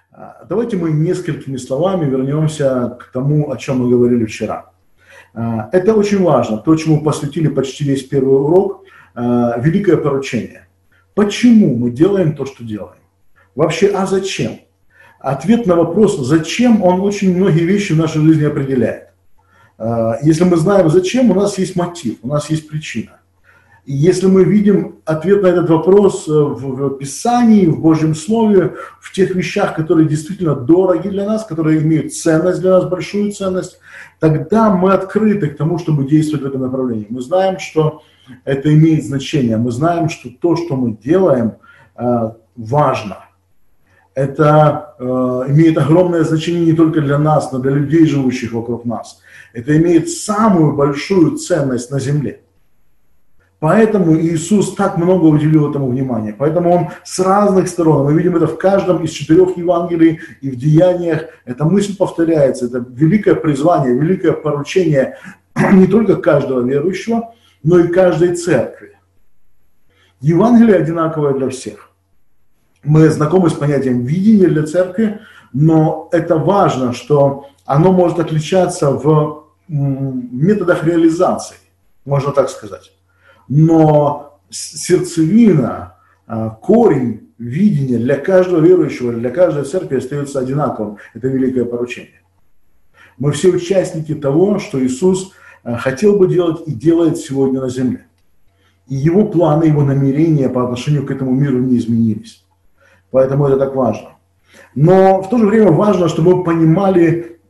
Давайте мы несколькими словами вернемся к тому, о чем мы говорили вчера. Это очень важно, то, чему посвятили почти весь первый урок, великое поручение. Почему мы делаем то, что делаем? Вообще, а зачем? Ответ на вопрос «зачем?» он очень многие вещи в нашей жизни определяет. Если мы знаем «зачем», у нас есть мотив, у нас есть причина. И если мы видим ответ на этот вопрос в Писании, в Божьем Слове, в тех вещах, которые действительно дороги для нас, которые имеют ценность для нас, большую ценность, тогда мы открыты к тому, чтобы действовать в этом направлении. Мы знаем, что это имеет значение, мы знаем, что то, что мы делаем, важно. Это имеет огромное значение не только для нас, но для людей, живущих вокруг нас. Это имеет самую большую ценность на земле. Поэтому Иисус так много уделил этому внимания. Поэтому Он с разных сторон, мы видим это в каждом из 4 Евангелий и в Деяниях, эта мысль повторяется, это великое призвание, великое поручение не только каждого верующего, но и каждой церкви. Евангелие одинаковое для всех. Мы знакомы с понятием видения для церкви, но это важно, что оно может отличаться в методах реализации, можно так сказать. Но сердцевина, корень видения для каждого верующего, для каждой церкви остается одинаковым. Это великое поручение. Мы все участники того, что Иисус хотел бы делать и делает сегодня на земле. И Его планы, Его намерения по отношению к этому миру не изменились. Поэтому это так важно. Но в то же время важно, чтобы мы понимали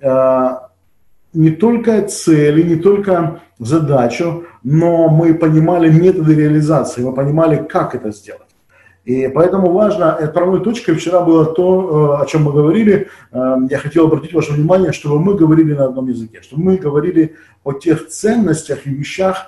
не только цели, не только задачу, но мы понимали методы реализации, мы понимали, как это сделать. И поэтому важно, отправной точкой вчера было то, о чем мы говорили. Я хотел обратить ваше внимание, чтобы мы говорили на одном языке, чтобы мы говорили о тех ценностях и вещах,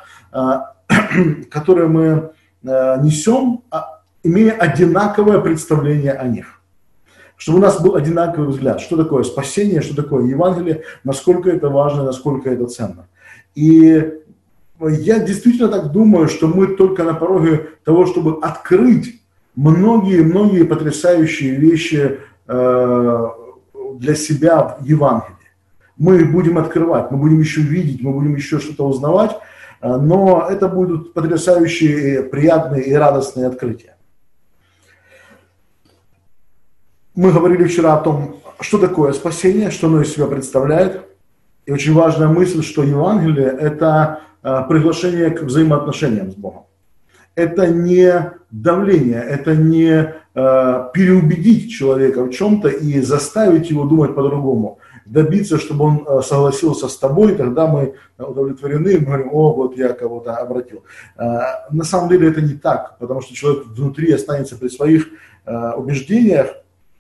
которые мы несем, имея одинаковое представление о них. Чтобы у нас был одинаковый взгляд, что такое спасение, что такое Евангелие, насколько это важно, насколько это ценно. И я действительно так думаю, что мы только на пороге того, чтобы открыть многие потрясающие вещи для себя в Евангелии. Мы их будем открывать, мы будем еще видеть, мы будем еще что-то узнавать, но это будут потрясающие, приятные и радостные открытия. Мы говорили вчера о том, что такое спасение, что оно из себя представляет. И очень важная мысль, что Евангелие – это приглашение к взаимоотношениям с Богом. Это не давление, это не переубедить человека в чем-то и заставить его думать по-другому. Добиться, чтобы он согласился с тобой, тогда мы удовлетворены, мы говорим: о, вот я кого-то обратил. На самом деле это не так, потому что человек внутри останется при своих убеждениях.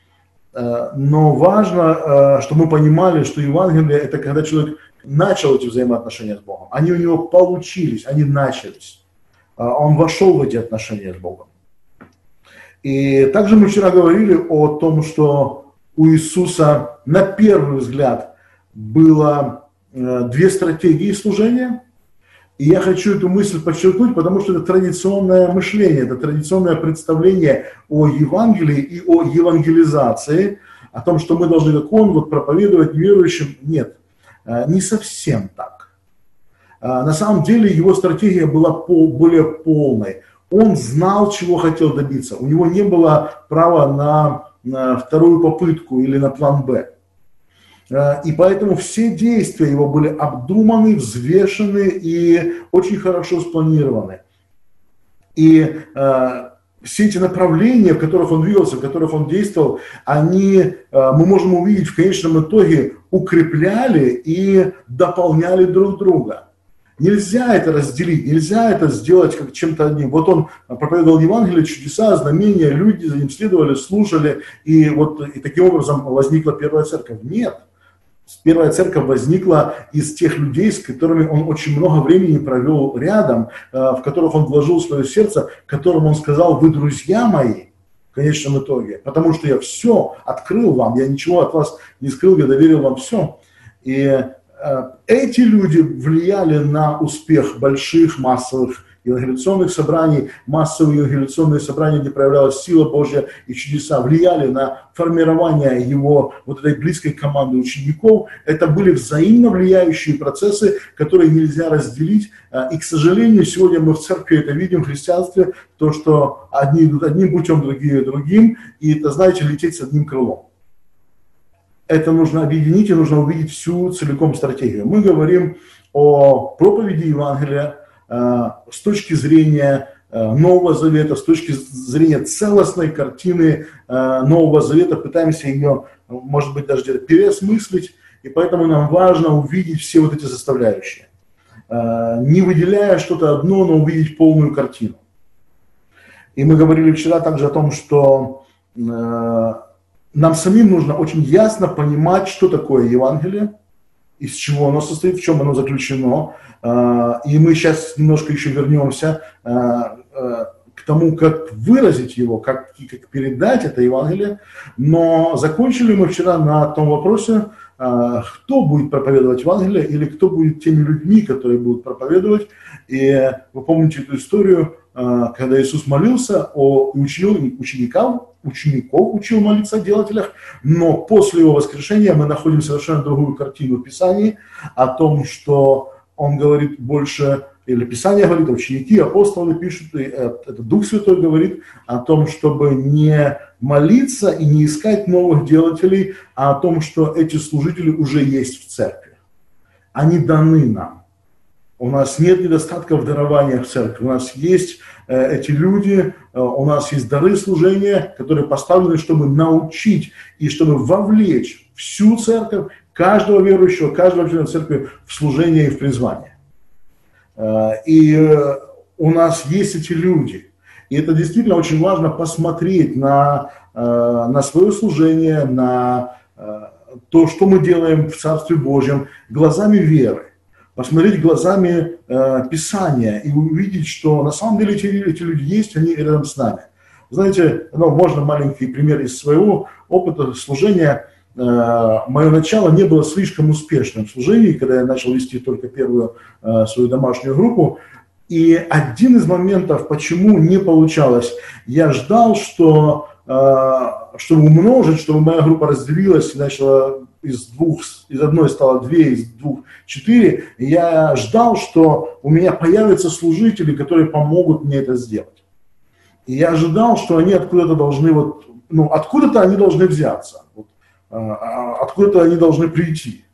Но важно, чтобы мы понимали, что Евангелие – это когда человек начал эти взаимоотношения с Богом. Они у него получились, они начались. Он вошел в эти отношения с Богом. И также мы вчера говорили о том, что у Иисуса на первый взгляд было 2 стратегии служения. И я хочу эту мысль подчеркнуть, потому что это традиционное мышление, это традиционное представление о Евангелии и о евангелизации, о том, что мы должны, как он, вот, проповедовать неверующим. Нет, не совсем так. На самом деле его стратегия была более полной. Он знал, чего хотел добиться. У него не было права на вторую попытку или на план «Б». И поэтому все действия его были обдуманы, взвешены и очень хорошо спланированы. И все эти направления, в которых он двигался, в которых он действовал, они, мы можем увидеть, в конечном итоге укрепляли и дополняли друг друга. Нельзя это разделить, нельзя это сделать как чем-то одним. Вот он проповедовал Евангелие, чудеса, знамения, люди за ним следовали, слушали, и таким образом возникла первая церковь. Нет. Первая церковь возникла из тех людей, с которыми он очень много времени провел рядом, в которых он вложил свое сердце, которым он сказал: вы друзья мои, в конечном итоге, потому что я все открыл вам, я ничего от вас не скрыл, я доверил вам все. И эти люди влияли на успех больших массовых евангелиционных собраний, массовые евангелиционные собрания, где проявлялась сила Божья и чудеса, влияли на формирование его вот этой близкой команды учеников. Это были взаимно влияющие процессы, которые нельзя разделить. И, к сожалению, сегодня мы в церкви это видим, в христианстве, то, что одни идут одним путем, другие другим, и это, знаете, лететь с одним крылом. Это нужно объединить, и нужно увидеть всю целиком стратегию. Мы говорим о проповеди Евангелия с точки зрения Нового Завета, с точки зрения целостной картины Нового Завета, пытаемся ее, может быть, даже переосмыслить, и поэтому нам важно увидеть все вот эти составляющие. Не выделяя что-то одно, но увидеть полную картину. И мы говорили вчера также о том, что нам самим нужно очень ясно понимать, что такое Евангелие, из чего оно состоит, в чем оно заключено. И мы сейчас немножко еще вернемся к тому, как выразить его, как передать это Евангелие. Но закончили мы вчера на том вопросе, кто будет проповедовать Евангелие или кто будет теми людьми, которые будут проповедовать. И вы помните эту историю, когда Иисус молился учеников учил молиться о делателях, но после его воскрешения мы находим совершенно другую картину в Писании о том, что он говорит больше, или Писание говорит, ученики, апостолы пишут, и это Дух Святой говорит о том, чтобы не молиться и не искать новых делателей, а о том, что эти служители уже есть в церкви. Они даны нам. У нас нет недостатка в дарованиях в церкви. У нас есть эти люди, у нас есть дары служения, которые поставлены, чтобы научить и чтобы вовлечь всю церковь, каждого верующего, каждого члена церкви в служение и в призвание. И у нас есть эти люди. И это действительно очень важно посмотреть на свое служение, на то, что мы делаем в Царстве Божьем, глазами веры. Посмотреть глазами Писания и увидеть, что на самом деле эти люди есть, они рядом с нами. Знаете, можно маленький пример из своего опыта служения. Мое начало не было слишком успешным в служении, когда я начал вести только первую свою домашнюю группу. И один из моментов, почему не получалось, я ждал, что чтобы умножить, чтобы моя группа разделилась и начала из одной стало 2, из 2 4, я ждал, что у меня появятся служители, которые помогут мне это сделать. И я ожидал, что они откуда-то должны, откуда-то они должны взяться, откуда-то они должны прийти.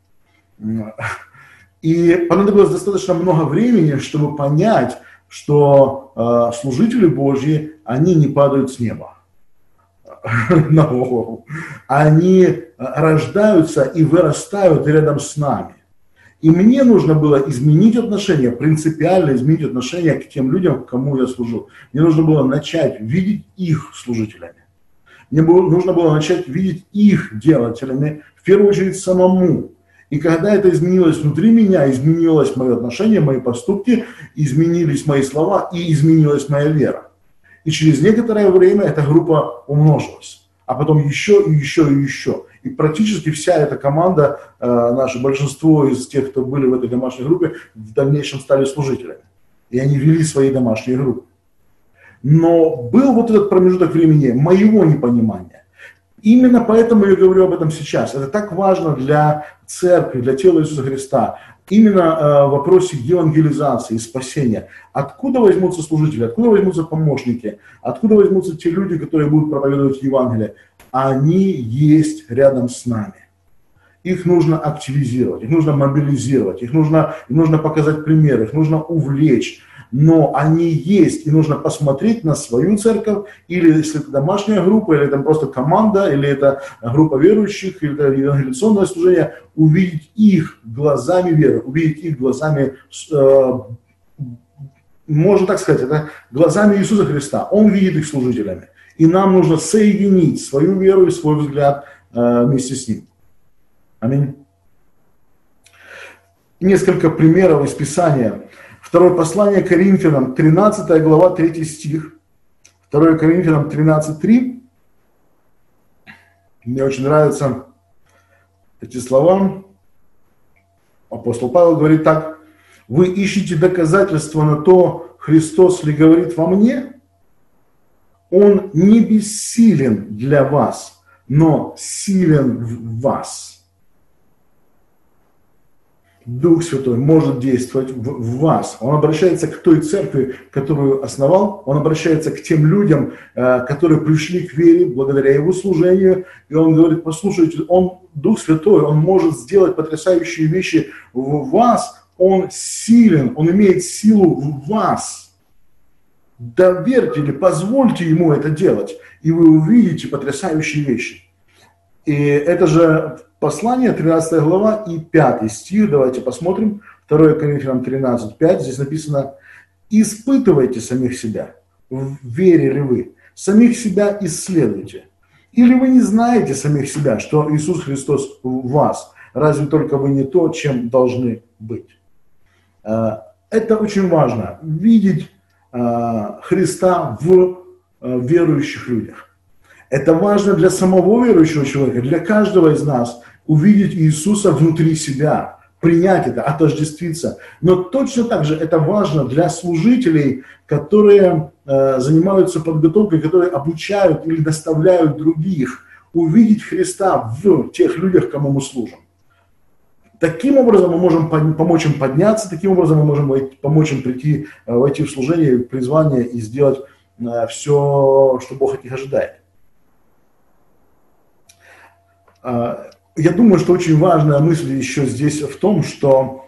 И понадобилось достаточно много времени, чтобы понять, что служители Божьи, они не падают с неба на голову. Они рождаются и вырастают рядом с нами. И мне нужно было изменить отношение, принципиально изменить отношение к тем людям, кому я служу. Мне нужно было начать видеть их служителями. Мне нужно было начать видеть их делателями, в первую очередь самому. И когда это изменилось внутри меня, изменилось мое отношение, мои поступки, изменились мои слова и изменилась моя вера. И через некоторое время эта группа умножилась, а потом еще и еще и еще. И практически вся эта команда, наше большинство из тех, кто были в этой домашней группе, в дальнейшем стали служителями. И они вели свои домашние группы. Но был вот этот промежуток времени моего непонимания. Именно поэтому я говорю об этом сейчас. Это так важно для церкви, для тела Иисуса Христа. Именно в вопросе евангелизации, спасения. Откуда возьмутся служители, откуда возьмутся помощники, откуда возьмутся те люди, которые будут проповедовать Евангелие? Они есть рядом с нами. Их нужно активизировать, их нужно мобилизировать, им нужно показать пример, их нужно увлечь. Но они есть, и нужно посмотреть на свою церковь, или если это домашняя группа, или это просто команда, или это группа верующих, или это евангелиционное служение, увидеть их глазами веры, увидеть их глазами, можно так сказать, это глазами Иисуса Христа. Он видит их служителями. И нам нужно соединить свою веру и свой взгляд вместе с ним. Аминь. Несколько примеров из Писания. Второе послание Коринфянам, 13 глава, 3 стих. 2 Коринфянам 13:3. Мне очень нравятся эти слова. Апостол Павел говорит так: «Вы ищете доказательства на то, Христос ли говорит во мне, Он не бессилен для вас, но силен в вас. Дух Святой может действовать в вас. Он обращается к той церкви, которую основал. Он обращается к тем людям, которые пришли к вере благодаря его служению. И он говорит: послушайте, Дух Святой, он может сделать потрясающие вещи в вас. Он силен, он имеет силу в вас. Доверьте или позвольте ему это делать, и вы увидите потрясающие вещи. И это же послание, 13 глава и 5 стих, давайте посмотрим, 2 Коринфянам 13, 5, здесь написано: «Испытывайте самих себя, в вере ли вы, самих себя исследуйте. Или вы не знаете самих себя, что Иисус Христос в вас, разве только вы не то, чем должны быть». Это очень важно, видеть Христа в верующих людях. Это важно для самого верующего человека, для каждого из нас, увидеть Иисуса внутри себя, принять это, отождествиться. Но точно так же это важно для служителей, которые занимаются подготовкой, которые обучают или наставляют других, увидеть Христа в тех людях, кому мы служим. Таким образом мы можем помочь им подняться, таким образом мы можем помочь им войти в служение, в призвание и сделать все, что Бог от них ожидает. Я думаю, что очень важная мысль еще здесь в том, что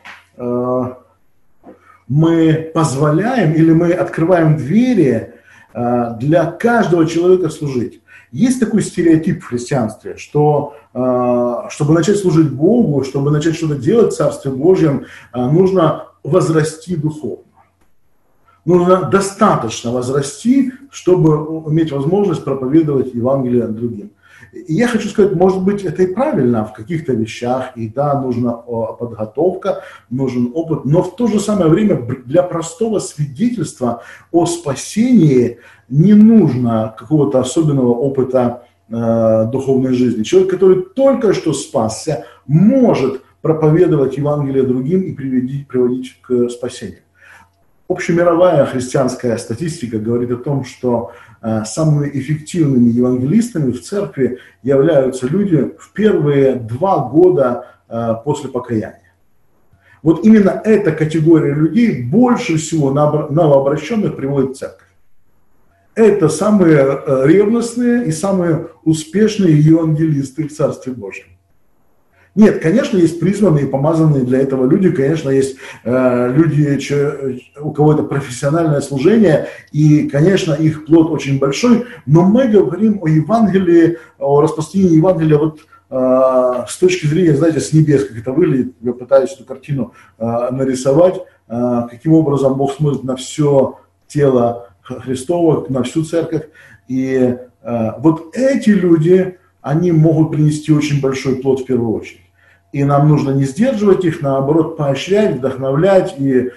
мы позволяем или мы открываем двери для каждого человека служить. Есть такой стереотип в христианстве, что чтобы начать служить Богу, чтобы начать что-то делать в Царстве Божьем, нужно возрасти духовно. Нужно достаточно возрасти, чтобы иметь возможность проповедовать Евангелие другим. И я хочу сказать, может быть, это и правильно в каких-то вещах, и да, нужна подготовка, нужен опыт, но в то же самое время для простого свидетельства о спасении не нужно какого-то особенного опыта духовной жизни. Человек, который только что спасся, может проповедовать Евангелие другим и приводить к спасению. Общемировая христианская статистика говорит о том, что самыми эффективными евангелистами в церкви являются люди в первые 2 года после покаяния. Вот именно эта категория людей больше всего новообращенных приводит в церковь. Это самые ревностные и самые успешные евангелисты в Царстве Божьем. Нет, конечно, есть призванные и помазанные для этого люди, конечно, есть люди, у кого это профессиональное служение, и, конечно, их плод очень большой, но мы говорим о Евангелии, о распространении Евангелия вот с точки зрения, знаете, с небес, как это выглядит. Я пытаюсь эту картину нарисовать, каким образом Бог смотрит на все тело Христово, на всю церковь, и вот эти люди, они могут принести очень большой плод в первую очередь. И нам нужно не сдерживать их, наоборот, поощрять, вдохновлять и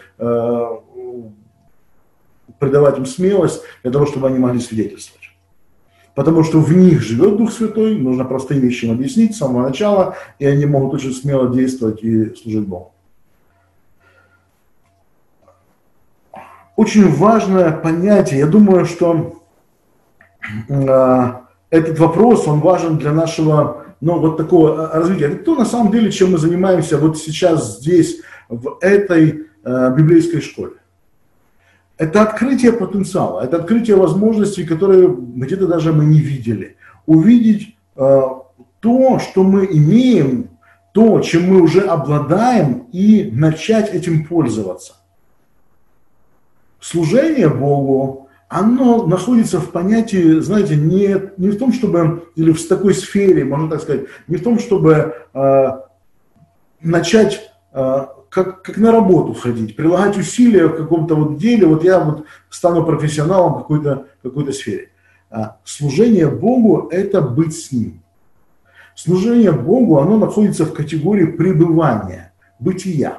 придавать им смелость для того, чтобы они могли свидетельствовать. Потому что в них живет Дух Святой, нужно простые вещи им объяснить с самого начала, и они могут очень смело действовать и служить Богу. Очень важное понятие, я думаю, что этот вопрос, он важен для нашего, вот такого развития. Это то, на самом деле, чем мы занимаемся вот сейчас здесь, в этой библейской школе. Это открытие потенциала, это открытие возможностей, которые где-то даже мы не видели. Увидеть то, что мы имеем, то, чем мы уже обладаем, и начать этим пользоваться. Служение Богу, оно находится в понятии, знаете, не в том, чтобы, или в такой сфере, можно так сказать, не в том, чтобы начать как на работу ходить, прилагать усилия в каком-то вот деле, вот я вот стану профессионалом в какой-то сфере. Служение Богу – это быть с Ним. Служение Богу, оно находится в категории пребывания, бытия.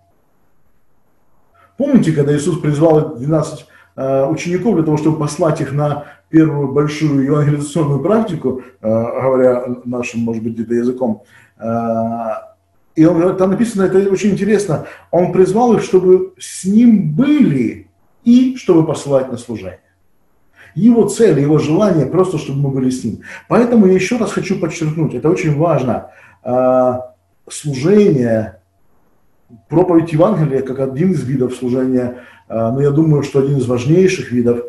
Помните, когда Иисус призвал 12 учеников для того, чтобы послать их на первую большую евангелизационную практику, говоря нашим, может быть, где-то языком, и там написано, это очень интересно, он призвал их, чтобы с ним были и чтобы посылать на служение. Его цель, его желание просто, чтобы мы были с ним. Поэтому я еще раз хочу подчеркнуть, это очень важно, служение, проповедь Евангелия как один из видов служения, но я думаю, что один из важнейших видов,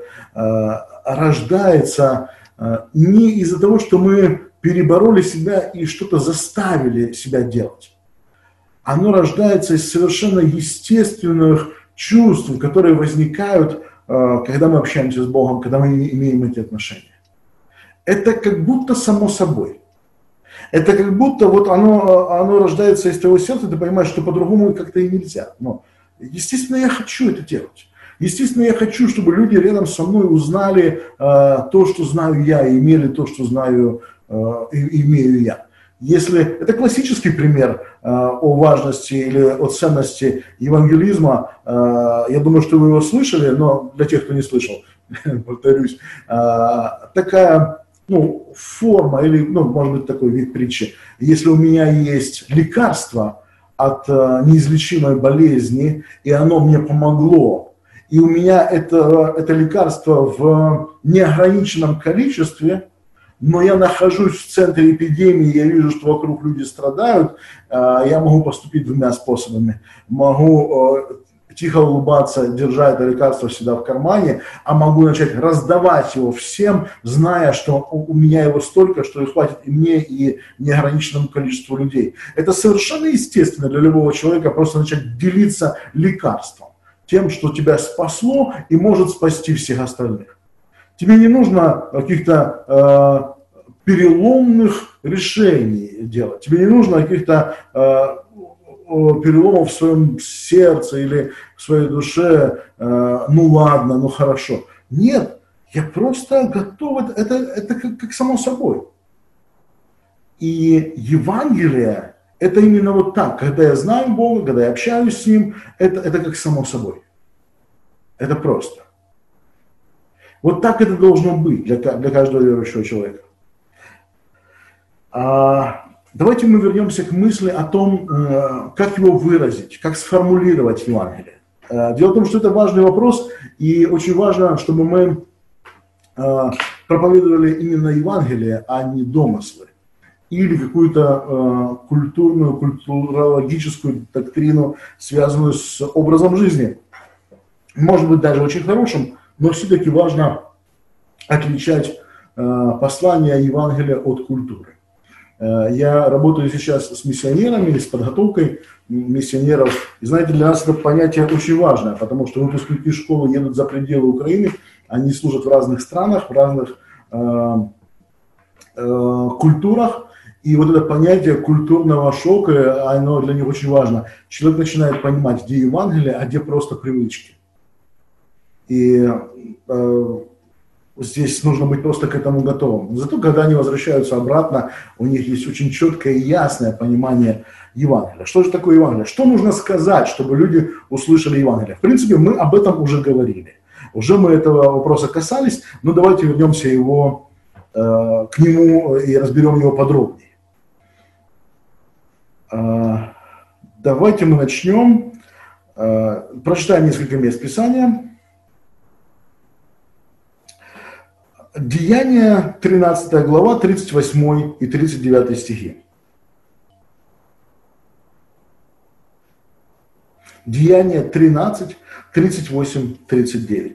рождается не из-за того, что мы перебороли себя и что-то заставили себя делать. Оно рождается из совершенно естественных чувств, которые возникают, когда мы общаемся с Богом, когда мы имеем эти отношения. Это как будто само собой. Это как будто вот оно рождается из твоего сердца, ты понимаешь, что по-другому как-то и нельзя. Но, естественно, я хочу это делать. Естественно, я хочу, чтобы люди рядом со мной узнали то, что знаю я, и имели то, что знаю, имею я. Если это классический пример о важности или о ценности евангелизма, я думаю, что вы его слышали, но для тех, кто не слышал, повторюсь, такая форма или, может быть, такой вид притчи. Если у меня есть лекарство от неизлечимой болезни, и оно мне помогло, и у меня это лекарство в неограниченном количестве, но я нахожусь в центре эпидемии, я вижу, что вокруг люди страдают, я могу поступить двумя способами. Могу тихо улыбаться, держа это лекарство всегда в кармане, а могу начать раздавать его всем, зная, что у меня его столько, что и хватит и мне, и неограниченному количеству людей. Это совершенно естественно для любого человека просто начать делиться лекарством, тем, что тебя спасло и может спасти всех остальных. Тебе не нужно каких-то переломных решений делать. Тебе не нужно каких-то переломов в своем сердце или в своей душе. Ну ладно, ну хорошо. Нет, я просто готов. Это как само собой. И Евангелие – это именно вот так. Когда я знаю Бога, когда я общаюсь с Ним, это как само собой. Это просто. Вот так это должно быть для каждого верующего человека. Давайте мы вернемся к мысли о том, как его выразить, как сформулировать Евангелие. Дело в том, что это важный вопрос, и очень важно, чтобы мы проповедовали именно Евангелие, а не домыслы. Или какую-то культурологическую доктрину, связанную с образом жизни. Может быть, даже очень хорошим, но все-таки важно отличать послание Евангелия от культуры. Я работаю сейчас с миссионерами, с подготовкой миссионеров. И знаете, для нас это понятие очень важное, потому что выпускники школы едут за пределы Украины, они служат в разных странах, в разных культурах. И вот это понятие культурного шока, оно для них очень важно. Человек начинает понимать, где Евангелие, а где просто привычки. И здесь нужно быть просто к этому готовым. Зато, когда они возвращаются обратно, у них есть очень четкое и ясное понимание Евангелия. Что же такое Евангелие? Что нужно сказать, чтобы люди услышали Евангелие? В принципе, мы об этом уже говорили. Уже мы этого вопроса касались, но давайте вернемся к нему и разберем его подробнее. Давайте мы начнем. Прочитаем несколько мест Писания. Деяния, 13 глава, 38 и 39 стихи. Деяния 13, 38, 39.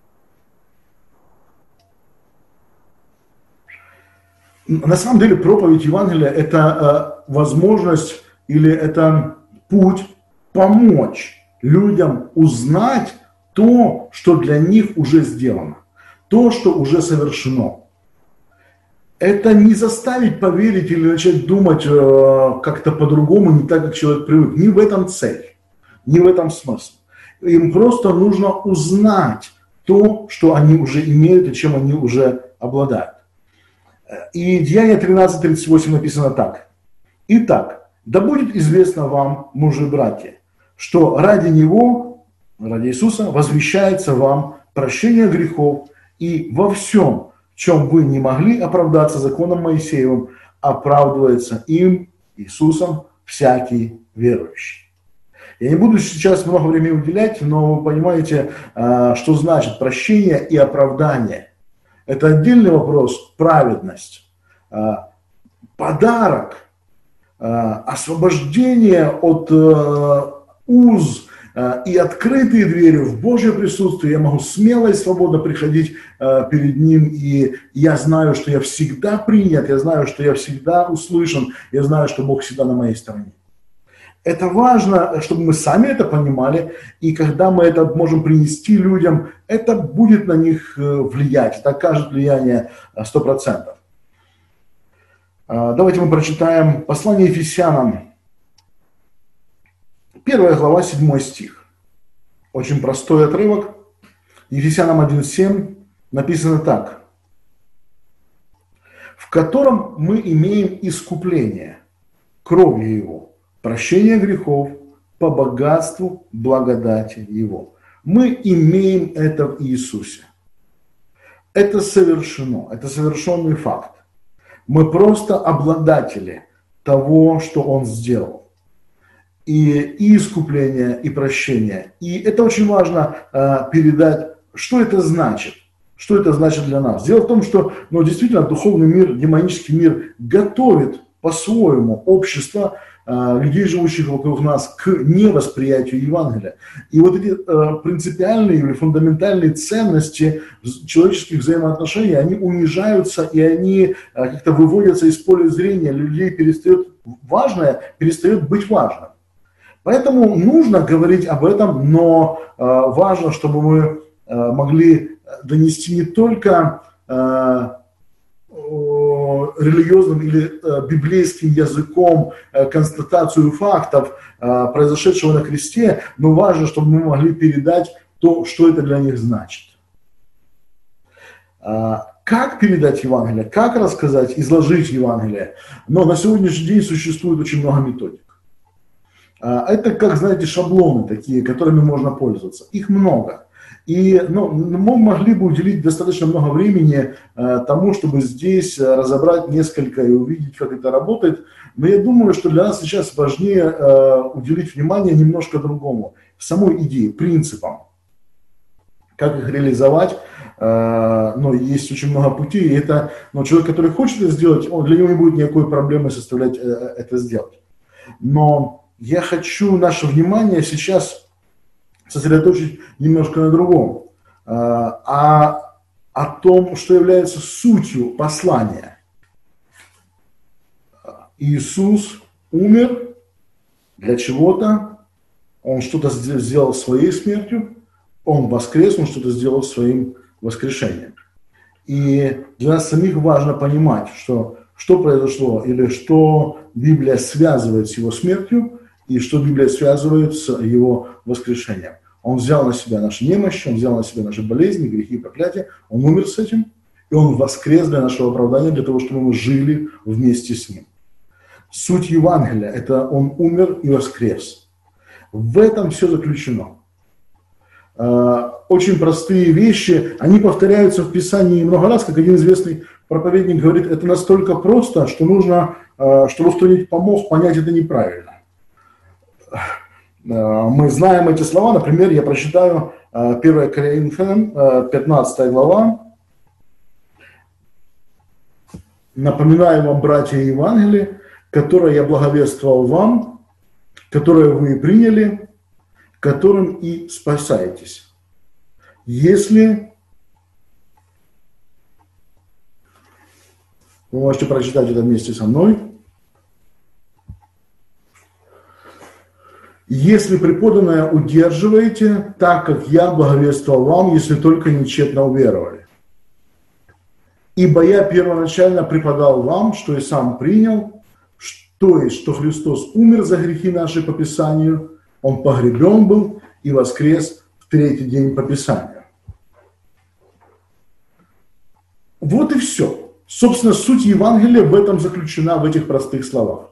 На самом деле проповедь Евангелия – это возможность или это путь помочь людям узнать то, что для них уже сделано. То, что уже совершено. Это не заставить поверить или начать думать как-то по-другому, не так, как человек привык. Не в этом цель, не в этом смысл. Им просто нужно узнать то, что они уже имеют и чем они уже обладают. И Деяния 13:38 написано так. «Итак, да будет известно вам, мужи и братья, что ради Него, ради Иисуса, возвещается вам прощение грехов, и во всем, в чем вы не могли оправдаться законом Моисеевым, оправдывается им, Иисусом, всякий верующий». Я не буду сейчас много времени уделять, но вы понимаете, что значит прощение и оправдание. Это отдельный вопрос, праведность. Подарок, освобождение от уз и открытые двери в Божье присутствие. Я могу смело и свободно приходить перед Ним, и я знаю, что я всегда принят, я знаю, что я всегда услышан, я знаю, что Бог всегда на моей стороне. Это важно, чтобы мы сами это понимали, и когда мы это можем принести людям, это будет на них влиять, это окажет влияние 100%. Давайте мы прочитаем послание Ефесянам, 1 глава, 7 стих. Очень простой отрывок. Ефесянам 1:7 написано так. В котором мы имеем искупление кровью Его, прощение грехов по богатству благодати Его. Мы имеем это в Иисусе. Это совершено, это совершенный факт. Мы просто обладатели того, что Он сделал. И искупление, и прощение. И это очень важно передать, что это значит. Что это значит для нас? Дело в том, что действительно духовный мир, демонический мир готовит по-своему общество людей, живущих вокруг нас, к невосприятию Евангелия. И вот эти принципиальные или фундаментальные ценности человеческих взаимоотношений, они унижаются и они как-то выводятся из поля зрения. Людей важное перестает быть важным. Поэтому нужно говорить об этом, но важно, чтобы мы могли донести не только религиозным или библейским языком констатацию фактов, произошедшего на кресте, но важно, чтобы мы могли передать то, что это для них значит. Как передать Евангелие, как рассказать, изложить Евангелие, но на сегодняшний день существует очень много методик. Это, как, знаете, шаблоны такие, которыми можно пользоваться. Их много. И мы могли бы уделить достаточно много времени тому, чтобы здесь разобрать несколько и увидеть, как это работает. Но я думаю, что для нас сейчас важнее уделить внимание немножко другому. Самой идее, принципам. Как их реализовать. Есть очень много путей. И это человек, который хочет это сделать, для него не будет никакой проблемы составлять это сделать. Но я хочу наше внимание сейчас сосредоточить немножко на другом, о том, что является сутью послания. Иисус умер для чего-то, Он что-то сделал своей смертью, Он воскрес, Он что-то сделал своим воскрешением. И для нас самих важно понимать, что произошло, или что Библия связывает с Его смертью, и что Библия связывает с Его воскрешением. Он взял на себя наши немощи, Он взял на себя наши болезни, грехи и проклятия, Он умер с этим, и Он воскрес для нашего оправдания, для того, чтобы мы жили вместе с Ним. Суть Евангелия – это Он умер и воскрес. В этом все заключено. Очень простые вещи, они повторяются в Писании много раз, как один известный проповедник говорит, это настолько просто, что нужно, чтобы кто-нибудь помог понять это неправильно. Мы знаем эти слова, например, я прочитаю 1 Коринфянам, 15 глава. «Напоминаю вам, братья, Евангелие, которое я благовествовал вам, которое вы приняли, которым и спасаетесь. Если...» Вы можете прочитать это вместе со мной. «Если преподанное удерживаете, так как я благовествовал вам, если только нечетно уверовали. Ибо я первоначально преподал вам, что и сам принял, то есть, что Христос умер за грехи наши по Писанию, Он погребен был и воскрес в третий день по Писанию». Вот и все. Собственно, суть Евангелия в этом заключена, в этих простых словах.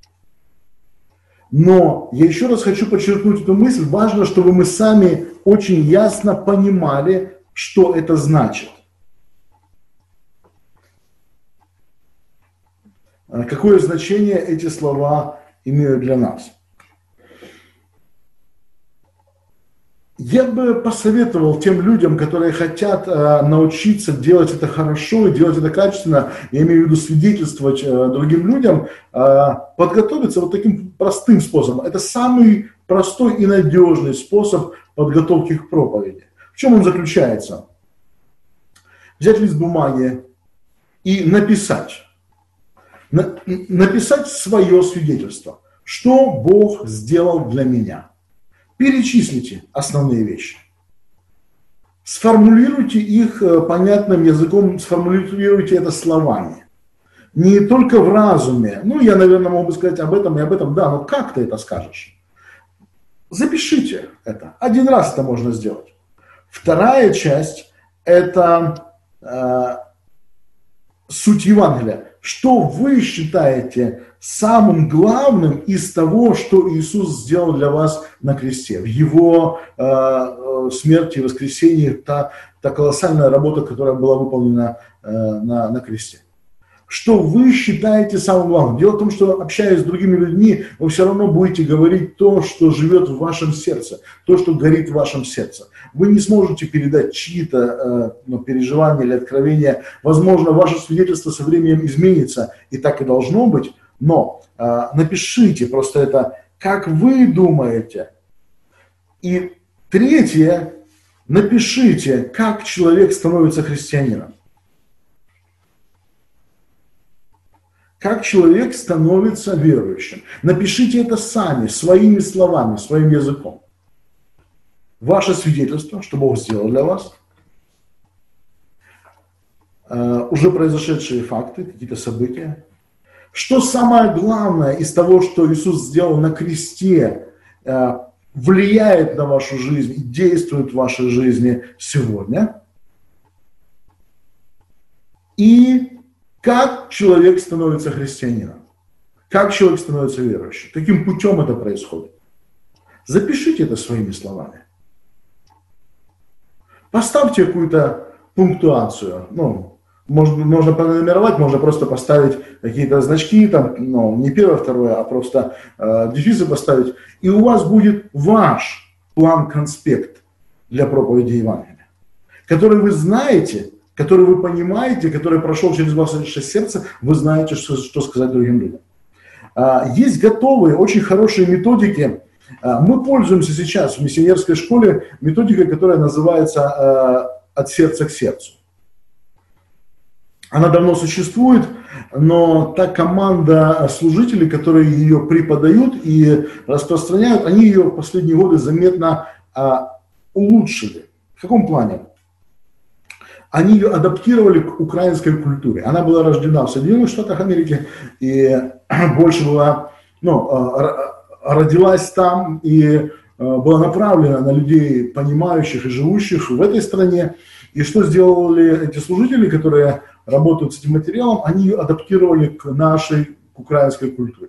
Но я еще раз хочу подчеркнуть эту мысль. Важно, чтобы мы сами очень ясно понимали, что это значит. Какое значение эти слова имеют для нас. Я бы посоветовал тем людям, которые хотят научиться делать это хорошо и делать это качественно, я имею в виду свидетельствовать другим людям, подготовиться вот таким простым способом. Это самый простой и надежный способ подготовки к проповеди. В чем он заключается? Взять лист бумаги и написать. Написать свое свидетельство. Что Бог сделал для меня. Перечислите основные вещи. Сформулируйте их понятным языком, сформулируйте это словами. Не только в разуме. Ну, я, наверное, могу сказать об этом и об этом. Да, но как ты это скажешь? Запишите это. Один раз это можно сделать. Вторая часть – это суть Евангелия. Что вы считаете самым главным из того, что Иисус сделал для вас на кресте? В Его смерти и воскресении, та колоссальная работа, которая была выполнена на кресте. Что вы считаете самым главным? Дело в том, что, общаясь с другими людьми, вы все равно будете говорить то, что живет в вашем сердце, то, что горит в вашем сердце. Вы не сможете передать чьи-то переживания или откровения. Возможно, ваше свидетельство со временем изменится, и так и должно быть, но напишите просто это, как вы думаете. И третье, напишите, как человек становится христианином. Как человек становится верующим. Напишите это сами, своими словами, своим языком. Ваше свидетельство, что Бог сделал для вас. Уже произошедшие факты, какие-то события. Что самое главное из того, что Иисус сделал на кресте, влияет на вашу жизнь и действует в вашей жизни сегодня. И как человек становится христианином? Как человек становится верующим? Каким путем это происходит? Запишите это своими словами. Поставьте какую-то пунктуацию. Можно пронумеровать, можно просто поставить какие-то значки, там, не первое, второе, а просто дефисы поставить. И у вас будет ваш план-конспект для проповеди Евангелия, который вы знаете, который вы понимаете, который прошел через ваше сердце, вы знаете, что сказать другим людям. Есть готовые, очень хорошие методики. Мы пользуемся сейчас в миссионерской школе методикой, которая называется «От сердца к сердцу». Она давно существует, но та команда служителей, которые ее преподают и распространяют, они ее в последние годы заметно улучшили. В каком плане? Они ее адаптировали к украинской культуре. Она была рождена в Соединенных Штатах Америки и больше была, родилась там и была направлена на людей, понимающих и живущих в этой стране. И что сделали эти служители, которые работают с этим материалом? Они ее адаптировали к нашей, к украинской культуре.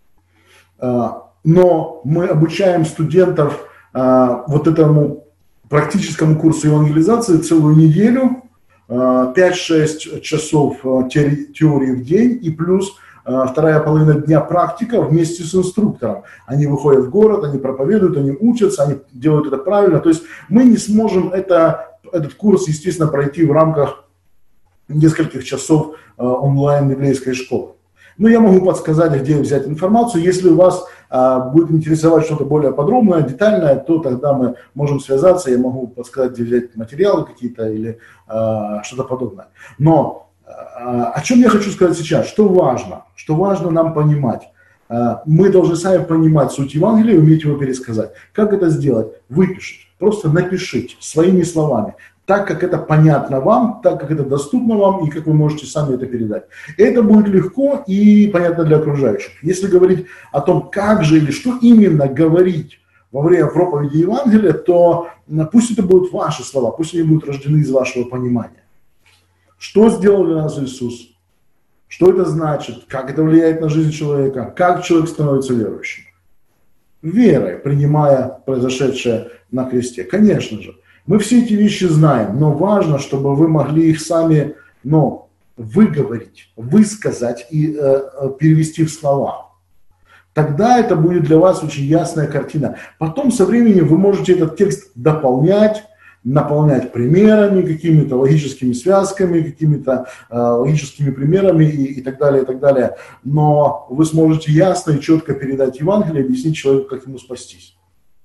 Но мы обучаем студентов вот этому практическому курсу евангелизации целую неделю, 5-6 часов теории в день и плюс вторая половина дня практика вместе с инструктором. Они выходят в город, они проповедуют, они учатся, они делают это правильно. То есть мы не сможем этот курс, естественно, пройти в рамках нескольких часов онлайн библейской школы. Но я могу подсказать, где взять информацию. Если вас будет интересовать что-то более подробное, детальное, то тогда мы можем связаться. Я могу подсказать, где взять материалы какие-то или что-то подобное. Но о чем я хочу сказать сейчас? Что важно? Что важно нам понимать? Мы должны сами понимать суть Евангелия и уметь его пересказать. Как это сделать? Выпишите. Просто напишите своими словами. Так, как это понятно вам, так, как это доступно вам, и как вы можете сами это передать. Это будет легко и понятно для окружающих. Если говорить о том, как же или что именно говорить во время проповеди Евангелия, то пусть это будут ваши слова, пусть они будут рождены из вашего понимания. Что сделал для нас Иисус? Что это значит? Как это влияет на жизнь человека? Как человек становится верующим? Верой, принимая произошедшее на кресте. Конечно же. Мы все эти вещи знаем, но важно, чтобы вы могли их сами, выговорить, высказать и перевести в слова. Тогда это будет для вас очень ясная картина. Потом со временем вы можете этот текст дополнять, наполнять примерами, какими-то логическими связками, какими-то логическими примерами и так далее, и так далее. Но вы сможете ясно и четко передать Евангелие, объяснить человеку, как ему спастись.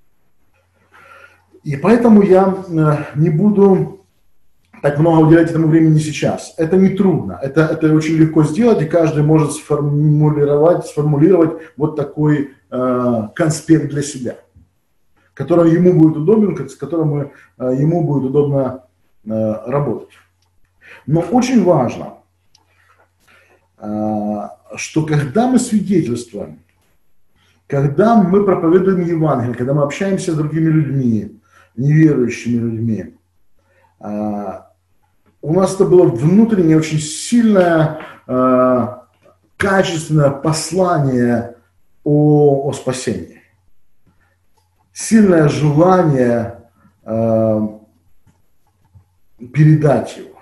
И поэтому я не буду так много уделять этому времени сейчас. Это не трудно, это очень легко сделать, и каждый может сформулировать вот такой конспект для себя, который ему будет удобен, с которым ему будет удобно работать. Но очень важно, что когда мы свидетельствуем, когда мы проповедуем Евангелие, когда мы общаемся с другими людьми, неверующими людьми, у нас это было внутреннее, очень сильное, качественное послание о спасении. Сильное желание передать его.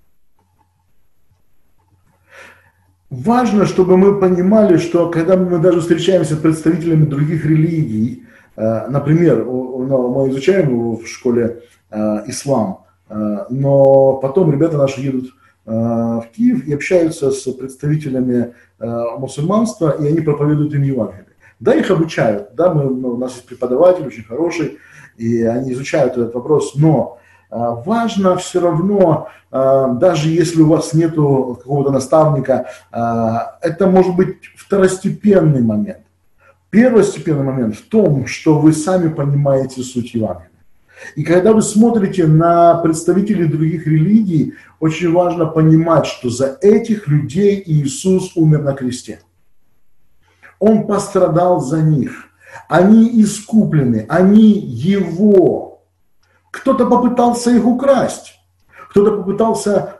Важно, чтобы мы понимали, что когда мы даже встречаемся с представителями других религий, например, мы изучаем в школе ислам, но потом ребята наши едут в Киев и общаются с представителями мусульманства, и они проповедуют им Евангелие. Да, их обучают, да, у нас есть преподаватель очень хороший, и они изучают этот вопрос, но важно все равно, даже если у вас нет какого-то наставника, это может быть второстепенный момент. Первостепенный момент в том, что вы сами понимаете суть Евангелия. И когда вы смотрите на представителей других религий, очень важно понимать, что за этих людей Иисус умер на кресте. Он пострадал за них. Они искуплены, они Его. Кто-то попытался их украсть, кто-то попытался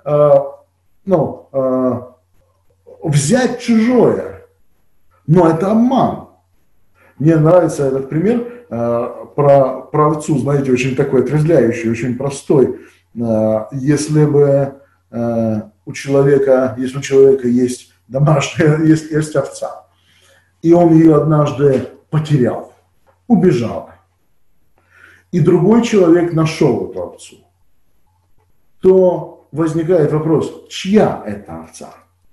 взять чужое, но это обман. Мне нравится этот пример про овцу, знаете, очень такой отрезвляющий, очень простой. Если у человека есть домашняя, есть овца, и он ее однажды потерял, убежал, и другой человек нашел эту овцу, то возникает вопрос, чья это овца?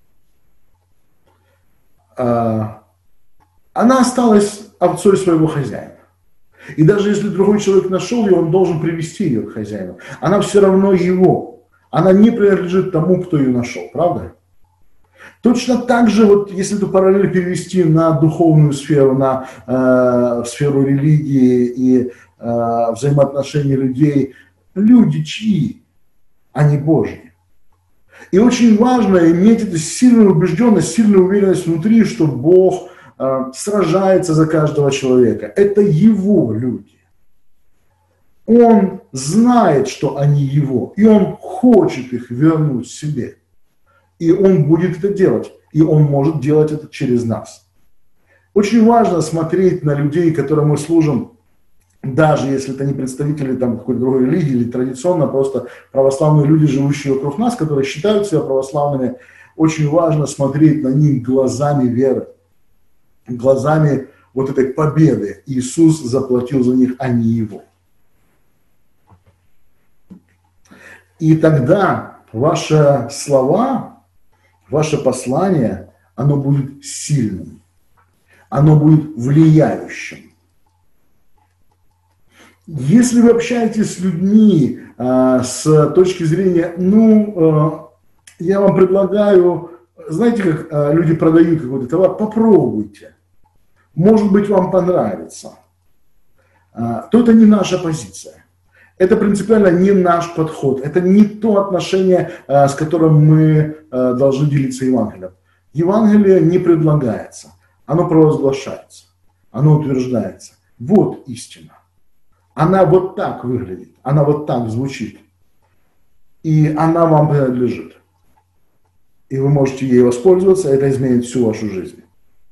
Она осталась овцой своего хозяина. И даже если другой человек нашел ее, он должен привести ее к хозяину. Она все равно его. Она не принадлежит тому, кто ее нашел, правда? Точно так же, вот если эту параллель перевести на духовную сферу, на сферу религии и взаимоотношений людей, люди чьи? Они Божьи. И очень важно иметь эту сильную убежденность, сильную уверенность внутри, что Бог сражается за каждого человека. Это Его люди. Он знает, что они Его, и Он хочет их вернуть себе. И Он будет это делать, и Он может делать это через нас. Очень важно смотреть на людей, которым мы служим, даже если это не представители какой-то другой религии или традиционно просто православные люди, живущие вокруг нас, которые считают себя православными. Очень важно смотреть на них глазами веры, глазами вот этой победы. Иисус заплатил за них, а не Его. И тогда ваши слова, ваше послание, оно будет сильным, оно будет влияющим. Если вы общаетесь с людьми с точки зрения, я вам предлагаю, знаете, как люди продают какой-то товар, попробуйте, может быть, вам понравится, то это не наша позиция. Это принципиально не наш подход, это не то отношение, с которым мы должны делиться Евангелием. Евангелие не предлагается, оно провозглашается, оно утверждается. Вот истина. Она вот так выглядит, она вот так звучит. И она вам принадлежит. И вы можете ей воспользоваться, это изменит всю вашу жизнь.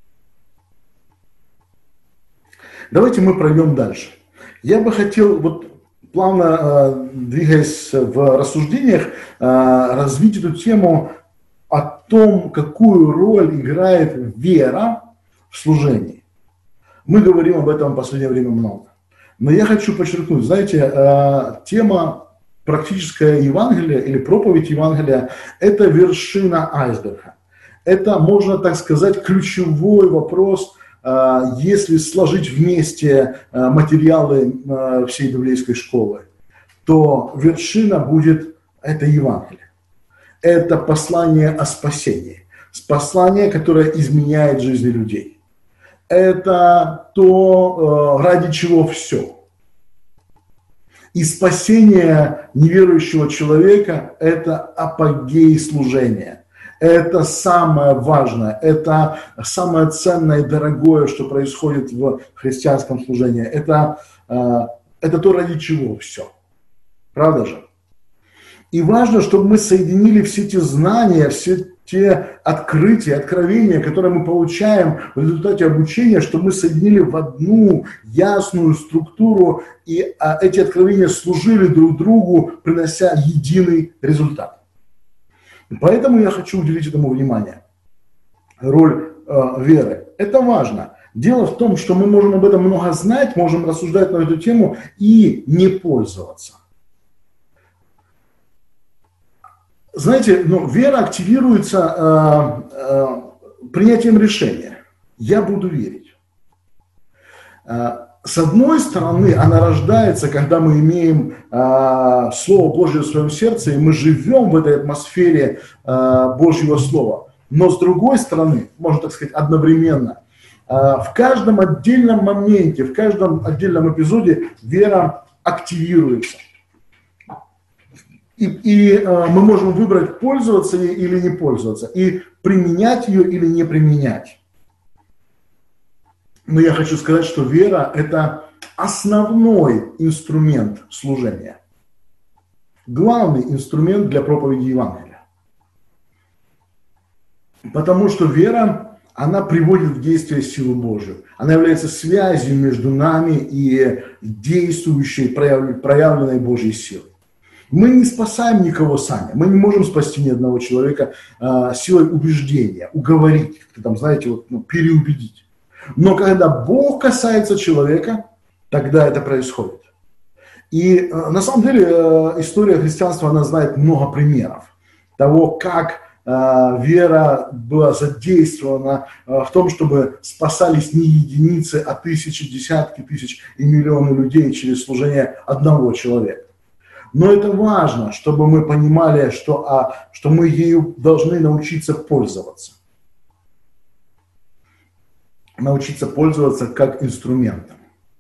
Давайте мы пройдем дальше. Я бы хотел, плавно двигаясь в рассуждениях, развить эту тему о том, какую роль играет вера в служении. Мы говорим об этом в последнее время много. Но я хочу подчеркнуть, знаете, тема практическое Евангелие или проповедь Евангелия – это вершина айсберга. Это, можно так сказать, ключевой вопрос, если сложить вместе материалы всей библейской школы, то вершина будет это Евангелие. Это послание о спасении. Послание, которое изменяет жизни людей. Это то, ради чего все. И спасение неверующего человека – это апогей служения. Это самое важное, это самое ценное и дорогое, что происходит в христианском служении. Это то, ради чего все. Правда же? И важно, чтобы мы соединили все те знания, все те открытия, откровения, которые мы получаем в результате обучения, чтобы мы соединили в одну ясную структуру, и эти откровения служили друг другу, принося единый результат. Поэтому я хочу уделить этому внимание. Роль веры. Это важно. Дело в том, что мы можем об этом много знать, можем рассуждать на эту тему и не пользоваться. Знаете, вера активируется принятием решения. Я буду верить. С одной стороны, она рождается, когда мы имеем Слово Божье в своем сердце, и мы живем в этой атмосфере Божьего Слова. Но с другой стороны, можно так сказать, одновременно, в каждом отдельном моменте, в каждом отдельном эпизоде вера активируется. И мы можем выбрать, пользоваться ей или не пользоваться, и применять ее или не применять. Но я хочу сказать, что вера – это основной инструмент служения. Главный инструмент для проповеди Евангелия. Потому что вера, она приводит в действие силу Божию. Она является связью между нами и действующей, проявленной Божьей силой. Мы не спасаем никого сами. Мы не можем спасти ни одного человека силой убеждения, уговорить, переубедить. Но когда Бог касается человека, тогда это происходит. И на самом деле история христианства, она знает много примеров того, как вера была задействована в том, чтобы спасались не единицы, а тысячи, десятки тысяч и миллионы людей через служение одного человека. Но это важно, чтобы мы понимали, что мы ею должны научиться пользоваться. Научиться пользоваться как инструментом.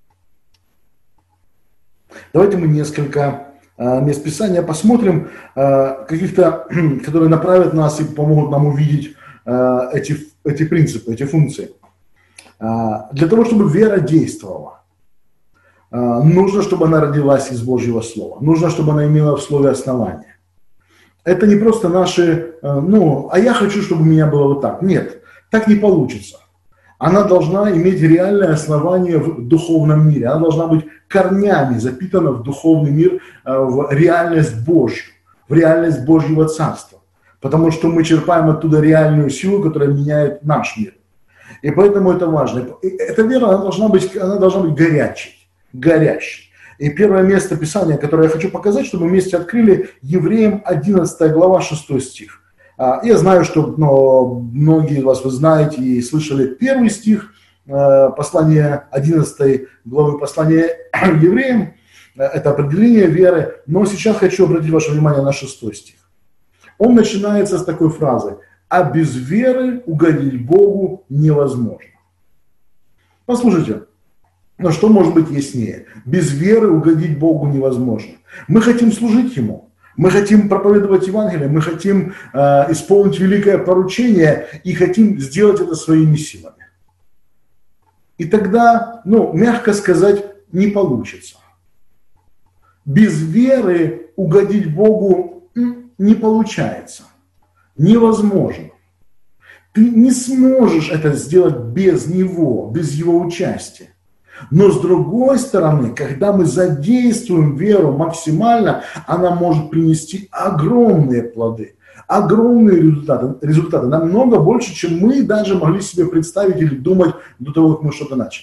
Давайте мы несколько мест Писания посмотрим, каких-то, которые направят нас и помогут нам увидеть эти принципы, эти функции. Для того, чтобы вера действовала, нужно, чтобы она родилась из Божьего Слова. Нужно, чтобы она имела в Слове основания. Это не просто наши, а я хочу, чтобы у меня было вот так. Нет, так не получится. Она должна иметь реальное основание в духовном мире. Она должна быть корнями запитана в духовный мир, в реальность Божью, в реальность Божьего Царства. Потому что мы черпаем оттуда реальную силу, которая меняет наш мир. И поэтому это важно. Эта вера, она должна быть горячей. И первое место Писания, которое я хочу показать, чтобы мы вместе открыли, Евреям 11 глава 6 стих. Я знаю, что многие из вас вы знаете и слышали первый стих послания 11 главы послания Евреям. Это определение веры. Но сейчас хочу обратить ваше внимание на 6 стих. Он начинается с такой фразы: «А без веры угодить Богу невозможно». Послушайте, что может быть яснее? Без веры угодить Богу невозможно. Мы хотим служить Ему. Мы хотим проповедовать Евангелие, мы хотим исполнить великое поручение и хотим сделать это своими силами. И тогда, мягко сказать, не получится. Без веры угодить Богу не получается. Невозможно. Ты не сможешь это сделать без Него, без Его участия. Но с другой стороны, когда мы задействуем веру максимально, она может принести огромные плоды, огромные результаты, намного больше, чем мы даже могли себе представить или думать до того, как мы что-то начали.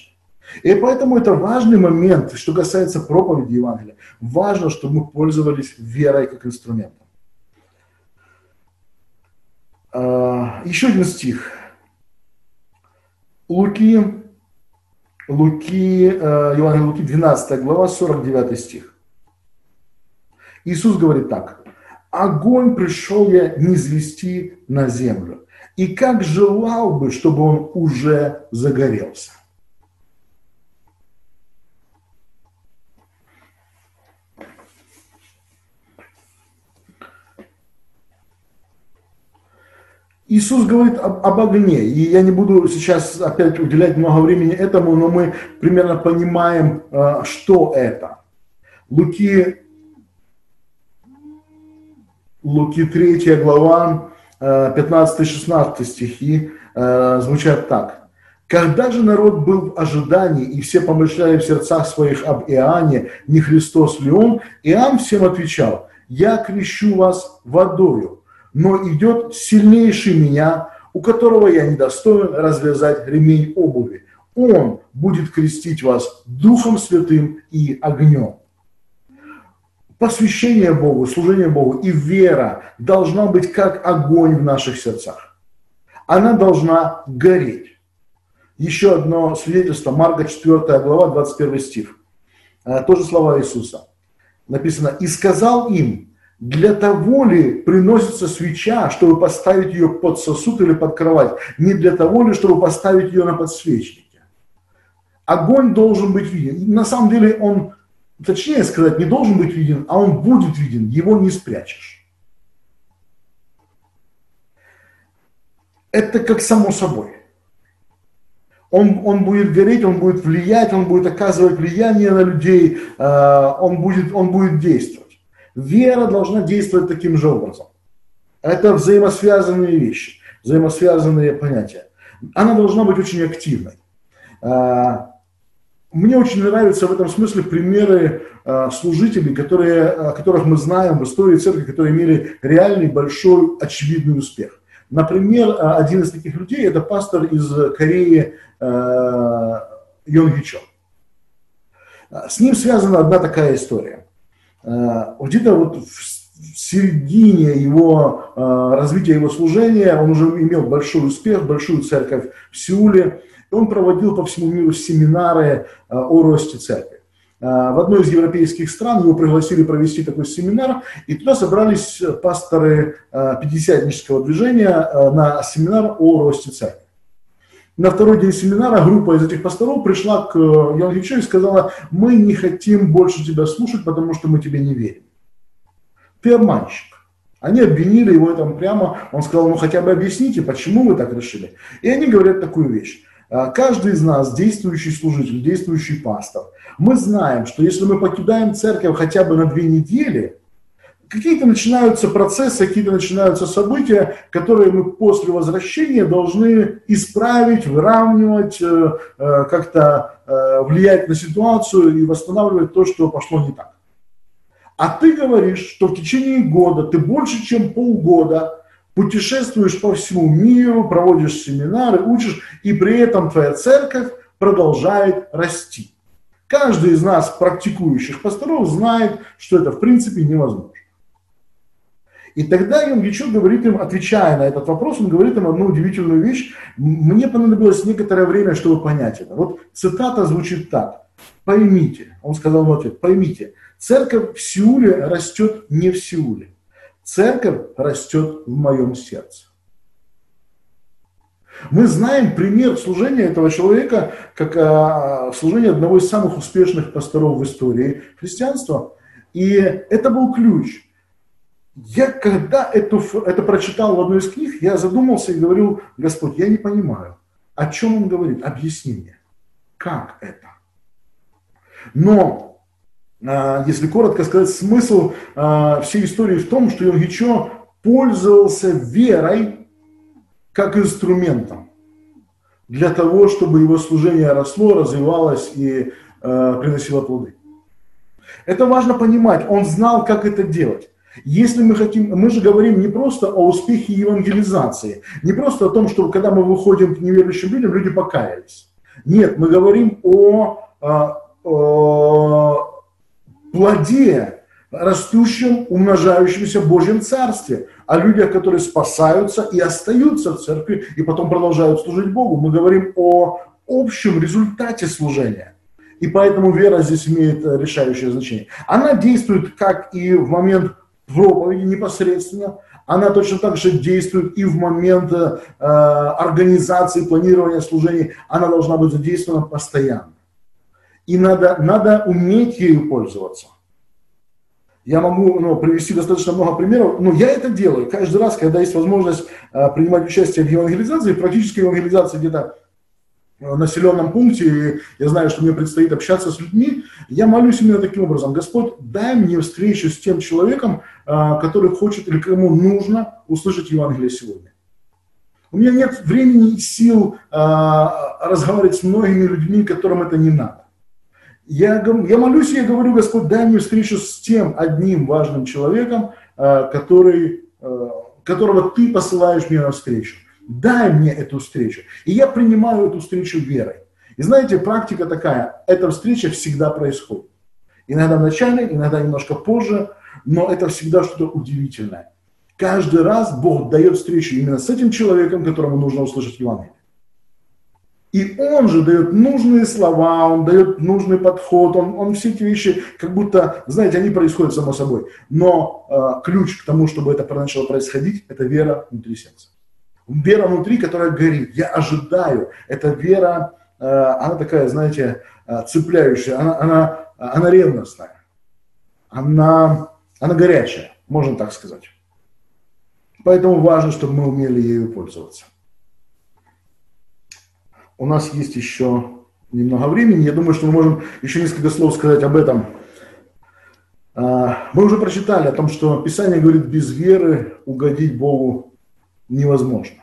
И поэтому это важный момент, что касается проповеди Евангелия. Важно, чтобы мы пользовались верой как инструментом. Еще один стих. Евангелие Луки, 12 глава, 49 стих. Иисус говорит так. «Огонь пришел я низвести на землю, и как желал бы, чтобы он уже загорелся». Иисус говорит об огне, и я не буду сейчас опять уделять много времени этому, но мы примерно понимаем, что это. Луки 3 глава, 15-16 стихи звучат так. «Когда же народ был в ожидании, и все помышляли в сердцах своих об Иоанне, не Христос ли он, Иоанн всем отвечал, я крещу вас водою, но идет сильнейший меня, у которого я недостоин развязать ремень обуви. Он будет крестить вас Духом Святым и огнем». Посвящение Богу, служение Богу и вера должна быть как огонь в наших сердцах. Она должна гореть. Еще одно свидетельство, Марка 4 глава, 21 стих. Тоже слова Иисуса. Написано, «И сказал им, для того ли приносится свеча, чтобы поставить ее под сосуд или под кровать, не для того ли, чтобы поставить ее на подсвечнике». Огонь должен быть виден. На самом деле он, точнее сказать, не должен быть виден, а он будет виден, его не спрячешь. Это как само собой. Он будет гореть, он будет влиять, он будет оказывать влияние на людей, он будет действовать. Вера должна действовать таким же образом. Это взаимосвязанные вещи, взаимосвязанные понятия. Она должна быть очень активной. Мне очень нравятся в этом смысле примеры служителей, о которых мы знаем в истории церкви, которые имели реальный, большой, очевидный успех. Например, один из таких людей – это пастор из Кореи Йонги Чо. С ним связана одна такая история. Где-то вот в середине его развития его служения он уже имел большой успех, большую церковь в Сеуле. И он проводил по всему миру семинары о росте церкви. В одной из европейских стран его пригласили провести такой семинар, и туда собрались пасторы пятидесятнического движения на семинар о росте церкви. На второй день семинара группа из этих пасторов пришла к Йонги Чо и сказала: «Мы не хотим больше тебя слушать, потому что мы тебе не верим. Ты обманщик». Они обвинили его там прямо. Он сказал: «Ну хотя бы объясните, почему вы так решили». И они говорят такую вещь. Каждый из нас, действующий служитель, действующий пастор, мы знаем, что если мы покидаем церковь хотя бы на 2 недели, какие-то начинаются процессы, какие-то начинаются события, которые мы после возвращения должны исправить, выравнивать, как-то влиять на ситуацию и восстанавливать то, что пошло не так. А ты говоришь, что в течение года, ты больше, чем полгода путешествуешь по всему миру, проводишь семинары, учишь, и при этом твоя церковь продолжает расти. Каждый из нас, практикующих пасторов, знает, что это в принципе невозможно. И тогда Йонги Чо говорит им, отвечая на этот вопрос, он говорит им одну удивительную вещь. Мне понадобилось некоторое время, чтобы понять это. Вот цитата звучит так. Поймите, он сказал в ответ, поймите, церковь в Сеуле растет не в Сеуле. Церковь растет в моем сердце. Мы знаем пример служения этого человека, как служение одного из самых успешных пасторов в истории христианства. И это был ключ. Я когда это прочитал в одной из книг, я задумался и говорил: Господь, я не понимаю, о чем он говорит, объясни мне, как это. Но, если коротко сказать, смысл всей истории в том, что Йонги Чо пользовался верой как инструментом для того, чтобы его служение росло, развивалось и приносило плоды. Это важно понимать, он знал, как это делать. Если мы хотим, мы же говорим не просто о успехе евангелизации, не просто о том, что когда мы выходим к неверующим людям, люди покаялись. Нет, мы говорим о плоде, растущем, умножающемся Божьем Царстве, о людях, которые спасаются и остаются в церкви, и потом продолжают служить Богу. Мы говорим о общем результате служения. И поэтому вера здесь имеет решающее значение. Она действует как и в момент проповеди непосредственно, она точно так же действует и в момент организации, планирования служений. Она должна быть задействована постоянно. И надо уметь ею пользоваться. Я могу привести достаточно много примеров, но я это делаю каждый раз, когда есть возможность принимать участие в евангелизации, практически евангелизации где-то в населенном пункте, и я знаю, что мне предстоит общаться с людьми, я молюсь именно таким образом: Господь, дай мне встречу с тем человеком, который хочет или кому нужно услышать Евангелие сегодня. У меня нет времени и сил разговаривать с многими людьми, которым это не надо. Я молюсь, и я говорю: Господь, дай мне встречу с тем одним важным человеком, которого Ты посылаешь мне навстречу. Дай мне эту встречу. И я принимаю эту встречу верой. И знаете, практика такая: эта встреча всегда происходит. Иногда вначале, иногда немножко позже, но это всегда что-то удивительное. Каждый раз Бог дает встречу именно с этим человеком, которому нужно услышать Евангелие. И Он же дает нужные слова, Он дает нужный подход, он все эти вещи, как будто, знаете, они происходят само собой. Но ключ к тому, чтобы это начало происходить, это вера внутри сердца. Вера внутри, которая горит. Я ожидаю. Эта вера, она такая, знаете, цепляющая, она ревностная, она горячая, можно так сказать. Поэтому важно, чтобы мы умели ею пользоваться. У нас есть еще немного времени. Я думаю, что мы можем еще несколько слов сказать об этом. Мы уже прочитали о том, что Писание говорит: без веры угодить Богу невозможно.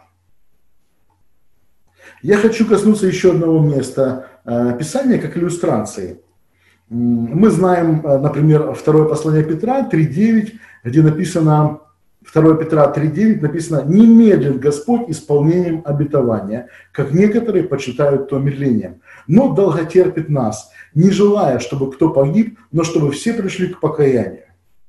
Я хочу коснуться еще одного места Писания, как иллюстрации. Мы знаем, например, второе послание Петра 3.9, где написано, 2 Петра 3.9 написано: «Не медлит Господь исполнением обетования, как некоторые почитают то медлением, но долготерпит нас, не желая, чтобы кто погиб, но чтобы все пришли к покаянию».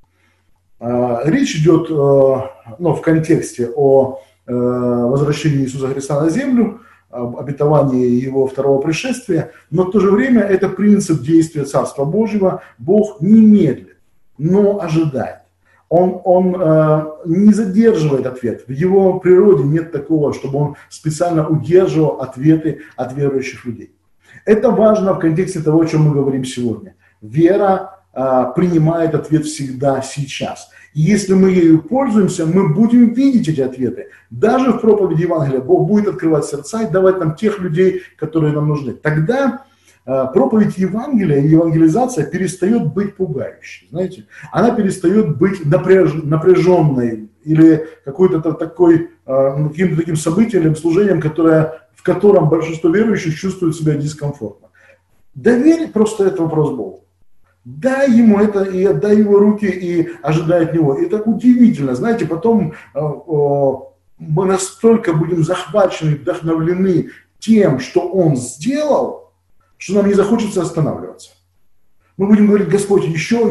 Речь идет в контексте о возвращении Иисуса Христа на землю, об обетовании Его второго пришествия, но в то же время это принцип действия Царства Божьего. Бог не медлит, но ожидает. Он не задерживает ответ. В Его природе нет такого, чтобы Он специально удерживал ответы от верующих людей. Это важно в контексте того, о чем мы говорим сегодня. Вера принимает ответ всегда сейчас. И если мы ею пользуемся, мы будем видеть эти ответы. Даже в проповеди Евангелия Бог будет открывать сердца и давать нам тех людей, которые нам нужны. Тогда проповедь Евангелия и евангелизация перестает быть пугающей. Знаете? Она перестает быть напряженной или каким-то таким событием или служением, в котором большинство верующих чувствуют себя дискомфортно. Доверь просто этот вопрос Богу. Дай ему это, и отдай его руки, и ожидай от него. Это удивительно. Знаете, потом мы настолько будем захвачены, вдохновлены тем, что он сделал, что нам не захочется останавливаться. Мы будем говорить: Господь, еще.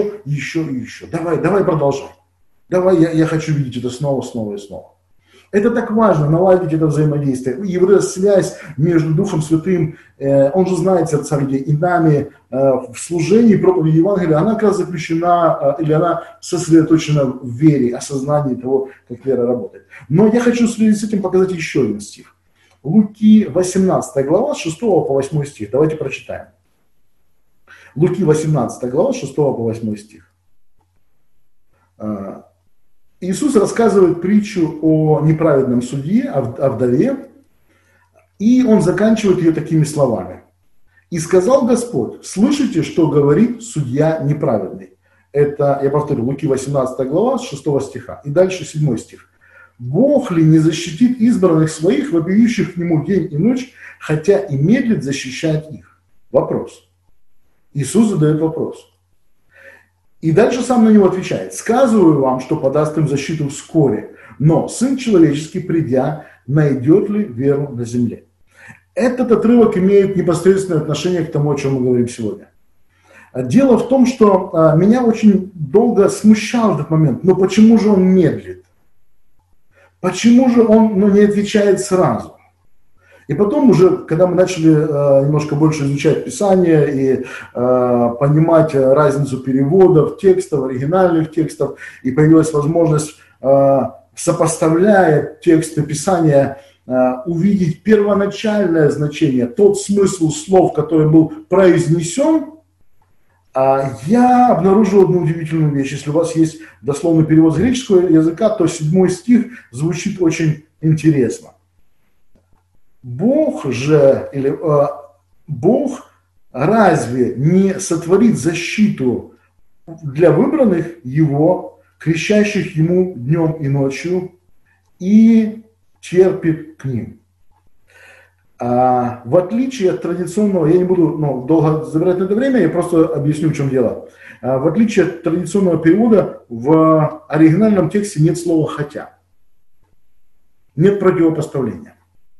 Давай продолжай. Давай, я хочу видеть это снова и снова. Это так важно, наладить это взаимодействие. И вот эта связь между Духом Святым, Он же знает сердца людей, и нами в служении проповеди Евангелия, она как раз заключена, или она сосредоточена в вере, осознании того, как вера работает. Но я хочу в связи с этим показать еще один стих. Луки 18 глава, с 6 по 8 стих. Давайте прочитаем. Луки 18 глава, с 6 по 8 стих. Иисус рассказывает притчу о неправедном судье, о вдове, и он заканчивает ее такими словами. «И сказал Господь: слышите, что говорит судья неправедный». Это, я повторю, Луки 18 глава, с 6 стиха. И дальше 7 стих. «Бог ли не защитит избранных своих, вопиющих к Нему день и ночь, хотя и медлит защищать их?» Вопрос. Иисус задает вопрос. И дальше сам на него отвечает: «Сказываю вам, что подаст им защиту вскоре, но Сын Человеческий, придя, найдет ли веру на земле?» Этот отрывок имеет непосредственное отношение к тому, о чем мы говорим сегодня. Дело в том, что меня очень долго смущал этот момент. Но почему же он медлит? Почему же он не отвечает сразу? И потом уже, когда мы начали немножко больше изучать Писание и понимать разницу переводов, текстов, оригинальных текстов, и появилась возможность, сопоставляя тексты Писания, увидеть первоначальное значение, тот смысл слов, который был произнесен, я обнаружил одну удивительную вещь. Если у вас есть дословный перевод с греческого языка, то 7 стих звучит очень интересно. Бог разве не сотворит защиту для выбранных его, кричащих ему днем и ночью, и терпит к ним? В отличие от традиционного, я не буду долго забирать на это время, я просто объясню, в чем дело. В отличие от традиционного перевода, в оригинальном тексте нет слова «хотя». Нет противопоставления.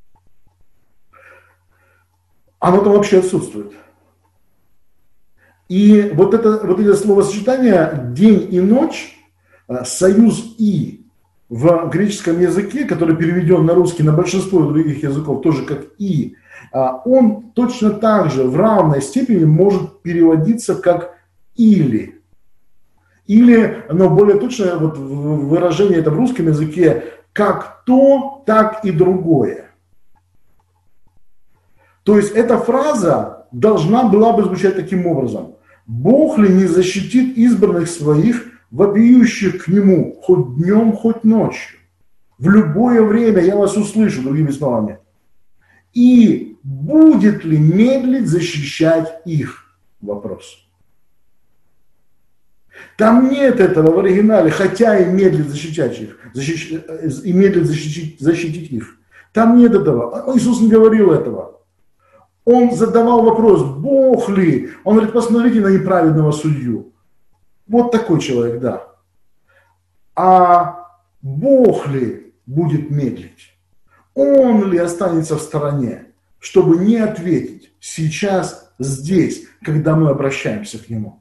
Оно там вообще отсутствует. И вот это словосочетание «день и ночь», союз «и» в греческом языке, который переведен на русский, на большинство других языков, тоже как «и», он точно так же в равной степени может переводиться как «или». Или, но более точное выражение это в русском языке как то, так и другое. То есть эта фраза должна была бы звучать таким образом. Бог ли не защитит избранных своих, вопиющих к нему хоть днем, хоть ночью? В любое время я вас услышу, другими словами. И будет ли медлить защищать их? Вопрос. Там нет этого в оригинале, хотя и медлит защищать их, и медлит защитить их. Там нет этого. Иисус не говорил этого. Он задавал вопрос, Бог ли? Он говорит, посмотрите на неправедного судью. Вот такой человек, да. А Бог ли будет медлить? Он ли останется в стороне, чтобы не ответить сейчас, здесь, когда мы обращаемся к Нему?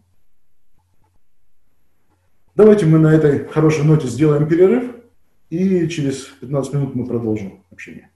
Давайте мы на этой хорошей ноте сделаем перерыв, и через 15 минут мы продолжим общение.